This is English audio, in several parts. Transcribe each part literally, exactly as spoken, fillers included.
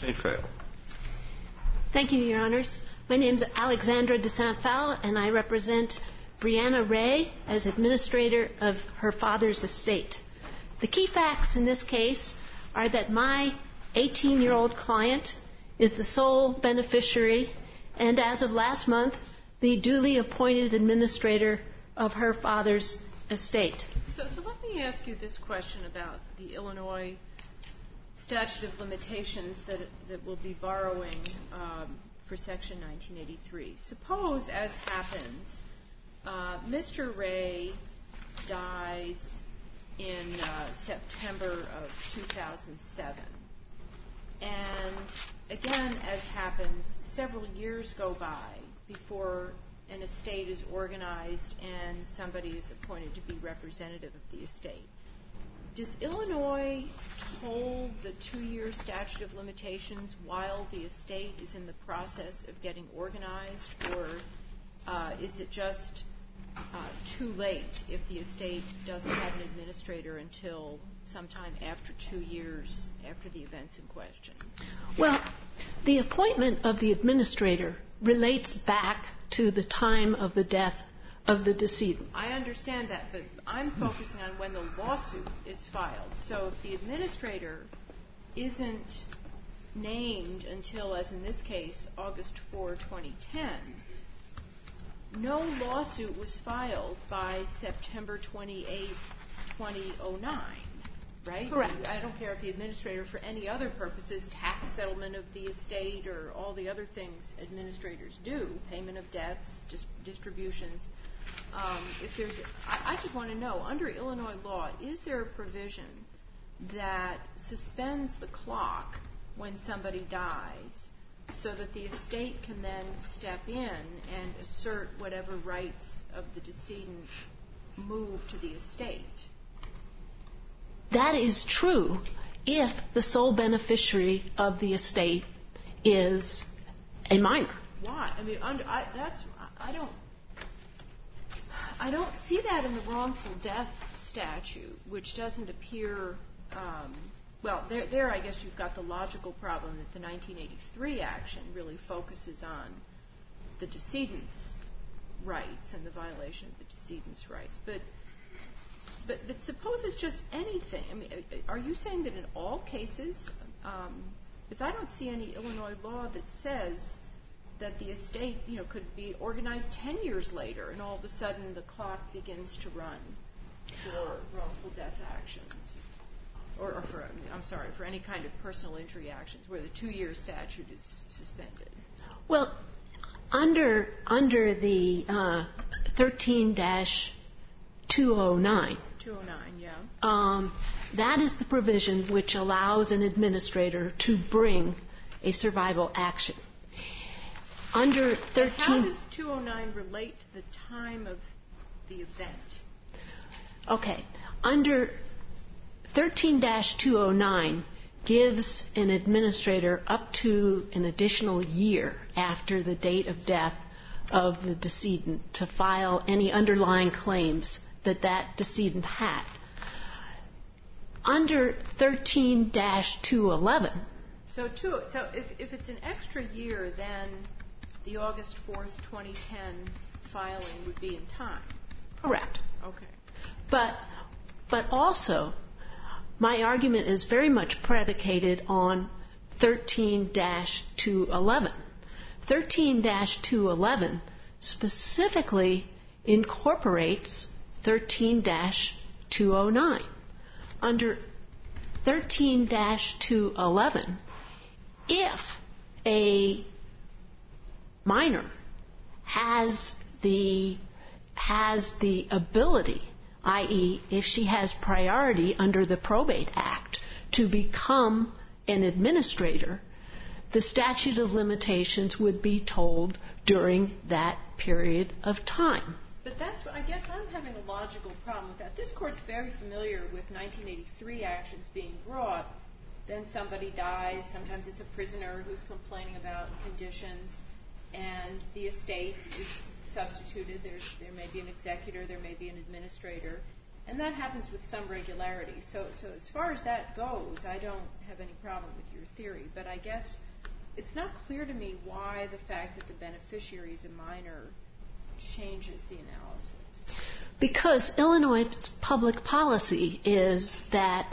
Saint-Phal. Thank you, Your Honors. My name is Alexandra de Saint-Phal, and I represent Brianna Ray as administrator of her father's estate. The key facts in this case are that my eighteen-year-old client is the sole beneficiary and, as of last month, the duly appointed administrator of her father's estate. So, so let me ask you this question about the Illinois statute of limitations that that will be borrowing um, for Section nineteen eighty-three. Suppose, as happens, uh, Mister Ray dies in uh, September of two thousand seven. And again, as happens, several years go by before an estate is organized and somebody is appointed to be representative of the estate. Does Illinois toll the two-year statute of limitations while the estate is in the process of getting organized, or uh, is it just uh, too late if the estate doesn't have an administrator until sometime after two years after the events in question? Well, the appointment of the administrator relates back to the time of the death of the decedent. I understand that, but I'm focusing on when the lawsuit is filed. So if the administrator isn't named until, as in this case, August fourth, twenty ten, no lawsuit was filed by September twenty-eighth, twenty oh nine, right? Correct. I don't care if the administrator, for any other purposes, tax settlement of the estate or all the other things administrators do, payment of debts, dis- distributions. Um, if there's, I, I just want to know, under Illinois law, is there a provision that suspends the clock when somebody dies so that the estate can then step in and assert whatever rights of the decedent move to the estate? That is true if the sole beneficiary of the estate is a minor. Why? I mean, under, I, that's I don't. I don't see that in the wrongful death statute, which doesn't appear. Um, well, there, there, I guess you've got the logical problem that the nineteen eighty-three action really focuses on the decedent's rights and the violation of the decedent's rights. But, but, but suppose it's just anything. I mean, are you saying that in all cases? Um, because I don't see any Illinois law that says that the estate, you know, could be organized ten years later, and all of a sudden the clock begins to run for wrongful death actions, or, or for, I'm sorry, for any kind of personal injury actions where the two-year statute is suspended. Well, under under the uh, thirteen dash two oh nine. two oh nine, yeah. Um, that is the provision which allows an administrator to bring a survival action. Under thirteen, how does two oh nine relate to the time of the event? Okay. Under thirteen dash two oh nine gives an administrator up to an additional year after the date of death of the decedent to file any underlying claims that that decedent had. Under thirteen dash two eleven. So, two, so if, if it's an extra year, then the August fourth, twenty ten filing would be in time. Correct. Okay. But, but also, my argument is very much predicated on thirteen dash two eleven. thirteen dash two eleven specifically incorporates thirteen dash two oh nine. Under thirteen dash two eleven, if a minor has the has the ability, that is, if she has priority under the Probate Act to become an administrator, the statute of limitations would be told during that period of time. But that's, I guess I'm having a logical problem with that. This Court's very familiar with nineteen eighty-three actions being brought. Then somebody dies. Sometimes it's a prisoner who's complaining about conditions, and the estate is substituted. There's, there may be an executor, there may be an administrator, And that happens with some regularity. So, so as far as that goes, I don't have any problem with your theory. But I guess it's not clear to me why the fact that the beneficiary is a minor changes the analysis. Because Illinois' public policy is that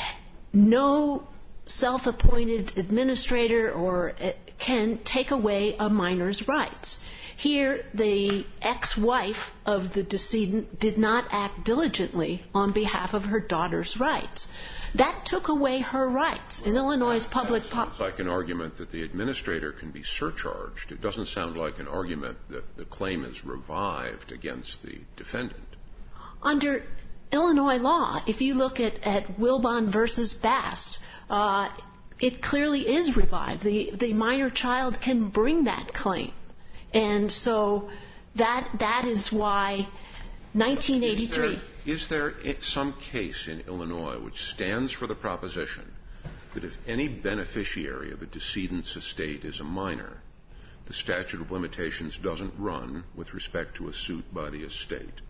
no self-appointed administrator or uh, can take away a minor's rights. Here, the ex-wife of the decedent did not act diligently on behalf of her daughter's rights. That took away her rights. In Illinois' public policy, sounds like an argument that the administrator can be surcharged. It doesn't sound like an argument that the claim is revived against the defendant. Under Illinois law, if you look at, at Wilbon versus Bast, uh, it clearly is revived. The, the minor child can bring that claim. And so that that is why nineteen eighty-three... Is there, is there some case in Illinois which stands for the proposition that if any beneficiary of a decedent's estate is a minor, the statute of limitations doesn't run with respect to a suit by the estate?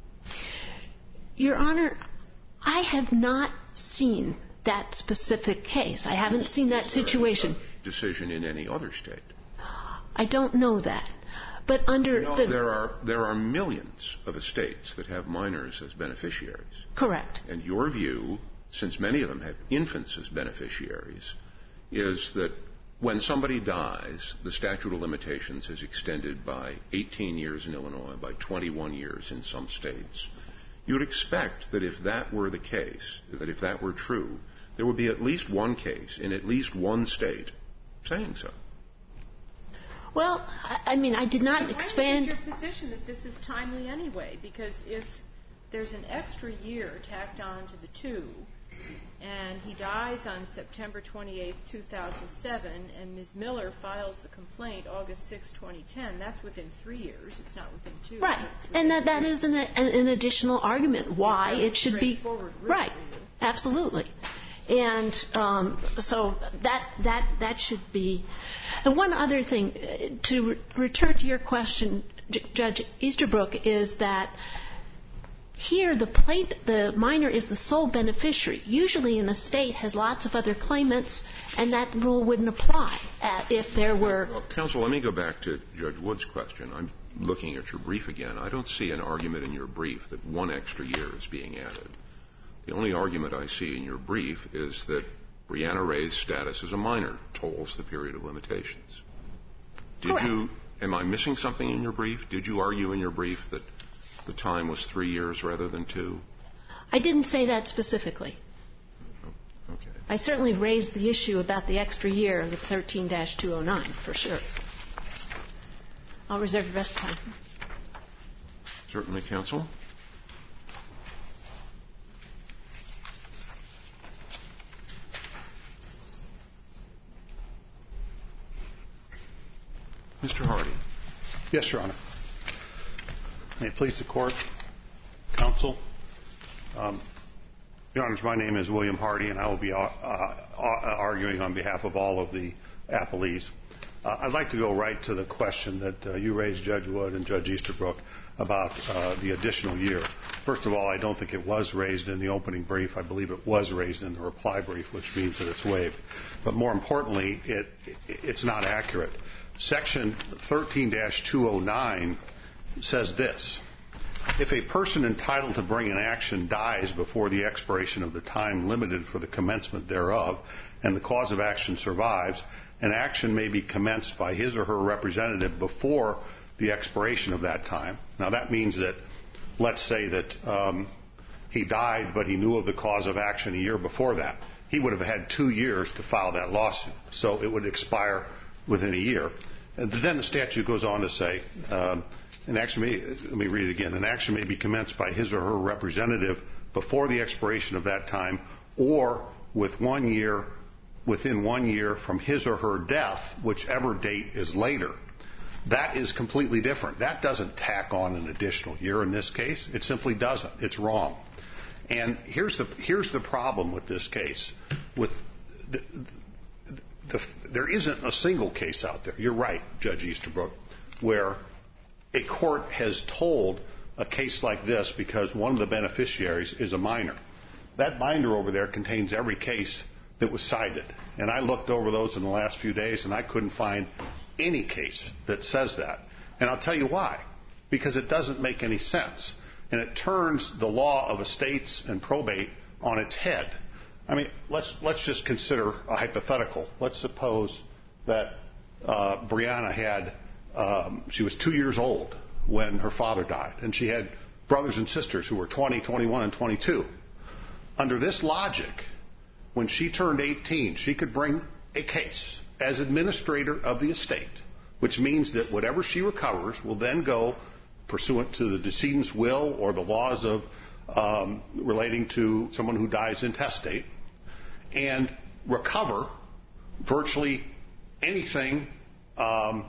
Your Honor, I have not seen that specific case. I haven't seen that situation. Decision in any other state? I don't know that. But under no, the... There are, there are millions of estates that have minors as beneficiaries. Correct. And your view, since many of them have infants as beneficiaries, is that when somebody dies, the statute of limitations is extended by eighteen years in Illinois, by twenty-one years in some states. You would expect that if that were the case, that if that were true, there would be at least one case in at least one state saying so. Well, I mean, I did not Why expand... Why is it your position that this is timely anyway? Because if there's an extra year tacked on to the two, and he dies on September twenty-eighth, two thousand seven, and Miz Miller files the complaint August sixth, twenty ten, that's within three years. It's not within two. Right. And that, that is an, an additional argument why it should be... Right. Absolutely. And um, so that that that should be. And one other thing, uh, to re- return to your question, J- Judge Easterbrook, is that here the plate, the minor is the sole beneficiary. Usually, an estate has lots of other claimants, and that rule wouldn't apply uh, if there were. Well, counsel, let me go back to Judge Wood's question. I'm looking at your brief again. I don't see an argument in your brief that one extra year is being added. The only argument I see in your brief is that Brianna Ray's status as a minor tolls the period of limitations. Did Correct. you, am I missing something in your brief? Did you argue in your brief that the time was three years rather than two? I didn't say that specifically. Oh, okay. I certainly raised the issue about the extra year of the thirteen dash two oh nine, for sure. I'll reserve the rest of the time. Certainly, counsel. Mister Hardy. Yes, Your Honor. May it please the Court, Counsel. Um, Your Honors, my name is William Hardy, and I will be uh, uh, arguing on behalf of all of the appellees. Uh, I'd like to go right to the question that uh, you raised, Judge Wood and Judge Easterbrook, about uh, the additional year. First of all, I don't think it was raised in the opening brief. I believe it was raised in the reply brief, which means that it's waived. But more importantly, it, it's not accurate. Section thirteen dash two oh nine says this: if a person entitled to bring an action dies before the expiration of the time limited for the commencement thereof, and the cause of action survives, an action may be commenced by his or her representative before the expiration of that time. Now, that means that, let's say that um, he died, but he knew of the cause of action a year before that. He would have had two years to file that lawsuit, so it would expire within a year. And then the statute goes on to say, um, an action may, let me read it again, an action may be commenced by his or her representative before the expiration of that time, or with one year, within one year from his or her death, whichever date is later. That is completely different. That doesn't tack on an additional year in this case. It simply doesn't. It's wrong. And here's the here's the problem with this case. With the, The, there isn't a single case out there, you're right, Judge Easterbrook, where a court has told a case like this because one of the beneficiaries is a minor. That binder over there contains every case that was cited. And I looked over those in the last few days, and I couldn't find any case that says that. And I'll tell you why. Because it doesn't make any sense. And it turns the law of estates and probate on its head. I mean, let's let's just consider a hypothetical. Let's suppose that uh, Brianna had, um, she was two years old when her father died, and she had brothers and sisters who were twenty, twenty-one, and twenty-two. Under this logic, when she turned eighteen, she could bring a case as administrator of the estate, which means that whatever she recovers will then go pursuant to the decedent's will or the laws of um, relating to someone who dies intestate, and recover virtually anything um,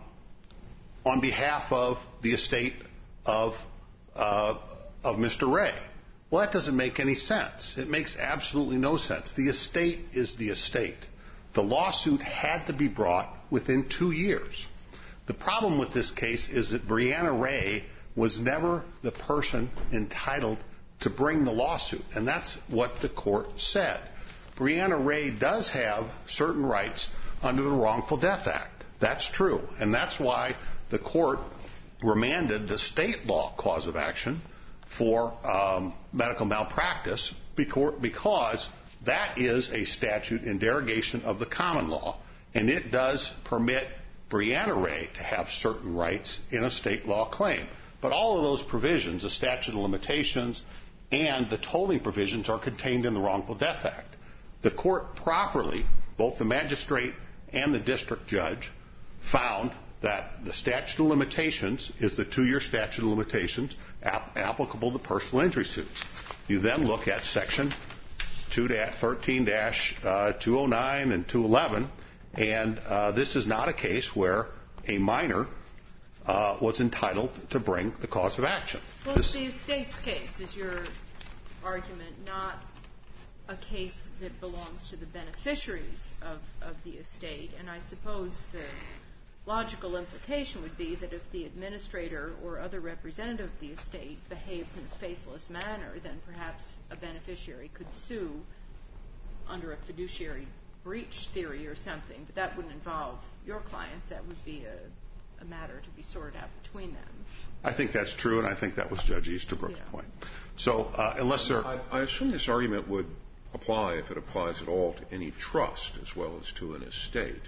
on behalf of the estate of uh, of Mister Ray. Well, that doesn't make any sense. It makes absolutely no sense. The estate is the estate. The lawsuit had to be brought within two years. The problem with this case is that Brianna Ray was never the person entitled to bring the lawsuit, and that's what the court said. Brianna Ray does have certain rights under the Wrongful Death Act. That's true, and that's why the court remanded the state law cause of action for um, medical malpractice because that is a statute in derogation of the common law, and it does permit Brianna Ray to have certain rights in a state law claim. But all of those provisions, the statute of limitations and the tolling provisions, are contained in the Wrongful Death Act. The court properly, both the magistrate and the district judge, found that the statute of limitations is the two-year statute of limitations ap- applicable to personal injury suits. You then look at Section two thirteen two oh nine and two eleven, and uh, this is not a case where a minor uh, was entitled to bring the cause of action. Well, this, it's the estate's case, is your argument, not a case that belongs to the beneficiaries of, of the estate. And I suppose the logical implication would be that if the administrator or other representative of the estate behaves in a faithless manner, then perhaps a beneficiary could sue under a fiduciary breach theory or something. But that wouldn't involve your clients. That would be a, a matter to be sorted out between them. I think that's true, and I think that was Judge Easterbrook's yeah. point. So uh, unless there... I, I assume this argument would apply, if it applies at all, to any trust as well as to an estate.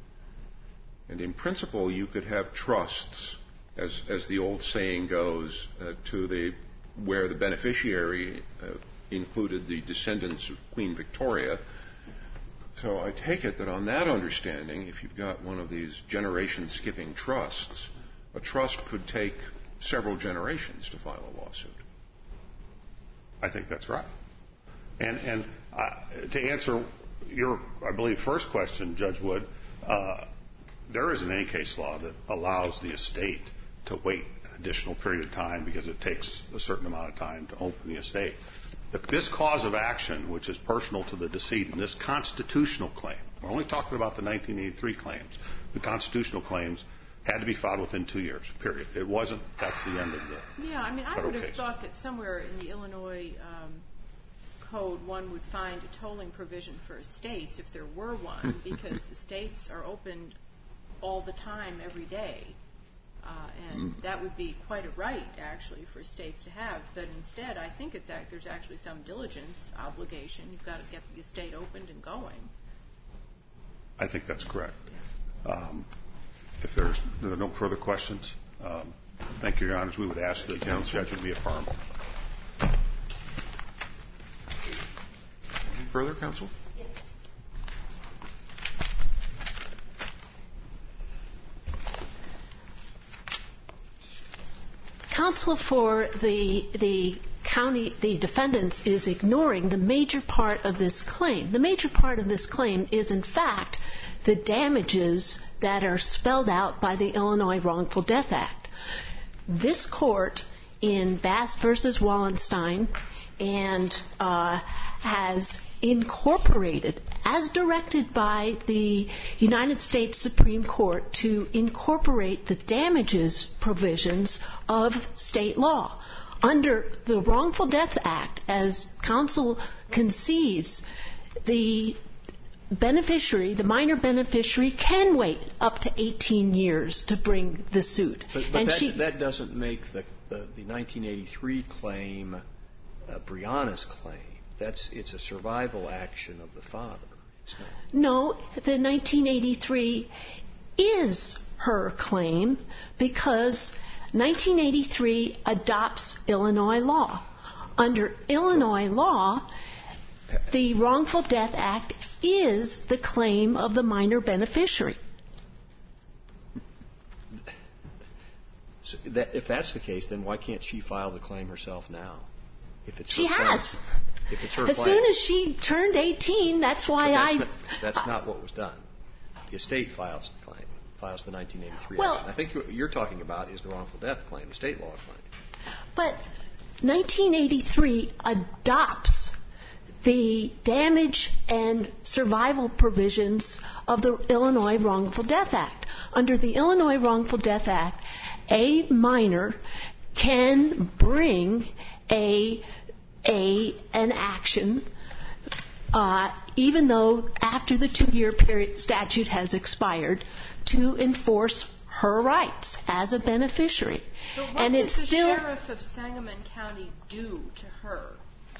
And in principle, you could have trusts, as as the old saying goes, uh, to the where the beneficiary uh, included the descendants of Queen Victoria. So I take it that on that understanding, if you've got one of these generation-skipping trusts, a trust could take several generations to file a lawsuit. I think that's right. And and uh, to answer your, I believe, first question, Judge Wood, uh, there isn't any case law that allows the estate to wait an additional period of time because it takes a certain amount of time to open the estate. The, this cause of action, which is personal to the decedent, this constitutional claim, we're only talking about the nineteen eighty-three claims, the constitutional claims had to be filed within two years, period. It wasn't, that's the end of the Yeah, I mean, I would have case. thought that somewhere in the Illinois um, code one would find a tolling provision for estates if there were one, because estates are opened all the time, every day. Uh, and mm. that would be quite a right, actually, for states to have. But instead, I think it's act- there's actually some diligence obligation. You've got to get the estate opened and going. I think that's correct. Yeah. Um, if there's there are no further questions, um, thank you, Your Honors. We would ask that the judgment be affirmed. Any further, counsel? Yes. Counsel for the the county, the defendants, is ignoring the major part of this claim. The major part of this claim is, in fact, the damages that are spelled out by the Illinois Wrongful Death Act. This court in Bass versus Wallenstein and uh, has incorporated, as directed by the United States Supreme Court, to incorporate the damages provisions of state law. Under the Wrongful Death Act, as counsel concedes, the beneficiary, the minor beneficiary, can wait up to eighteen years to bring the suit. But, but and that, she, that doesn't make the, the, the nineteen eighty-three claim uh, Brianna's claim. That's it's a survival action of the father. It's not. No, the nineteen eighty-three is her claim because nineteen eighty-three adopts Illinois law. Under Illinois law, the Wrongful Death Act is the claim of the minor beneficiary. So that, if that's the case, then why can't she file the claim herself now? If it's She her has. Claim, if it's her As claim. soon as she turned eighteen, that's why But that's I... Not, that's not what was done. The estate files the claim, files the nineteen eighty-three Well, action. I think what you're talking about is the wrongful death claim, the state law claim. But nineteen eighty-three adopts the damage and survival provisions of the Illinois Wrongful Death Act. Under the Illinois Wrongful Death Act, a minor can bring a, a an action uh, even though after the two-year period statute has expired to enforce her rights as a beneficiary. But what and did it's the still sheriff of Sangamon County do to her?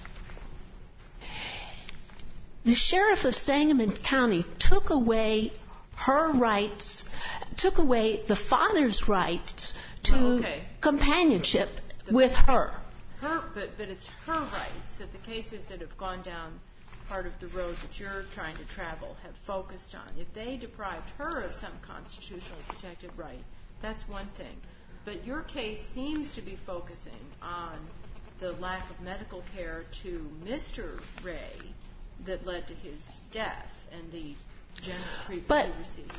The sheriff of Sangamon County took away her rights, took away the father's rights to Well, okay. companionship The- with her. Her, but, but it's her rights that the cases that have gone down part of the road that you're trying to travel have focused on. If they deprived her of some constitutionally protected right, that's one thing. But your case seems to be focusing on the lack of medical care to Mister Ray that led to his death and the general treatment But he received.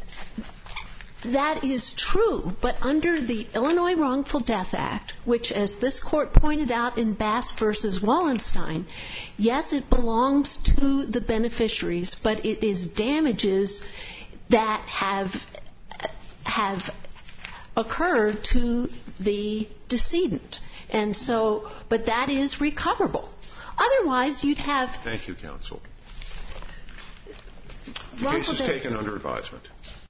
that is true, but under the Illinois Wrongful Death Act, which, as this court pointed out in Bass versus Wallenstein, yes, it belongs to the beneficiaries, but it is damages that have have occurred to the decedent. And so, but that is recoverable. Otherwise, you'd have... Thank you, counsel. The wrongful case is death. taken under advisement.